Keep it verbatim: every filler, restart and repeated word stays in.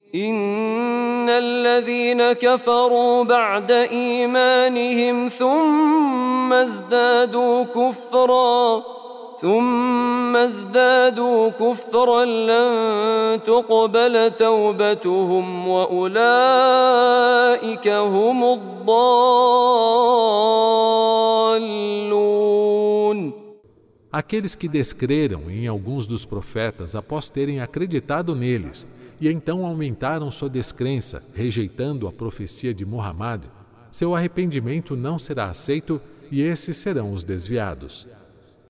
إن الذين كفروا بعد إيمانهم ثم ازدادوا كفرا ثم ازدادوا كفرا لن تقبل توبتهم وأولئك هم الضالون. Aqueles que descreram em alguns dos profetas após terem acreditado neles e então aumentaram sua descrença, rejeitando a profecia de Muhammad, seu arrependimento não será aceito e esses serão os desviados.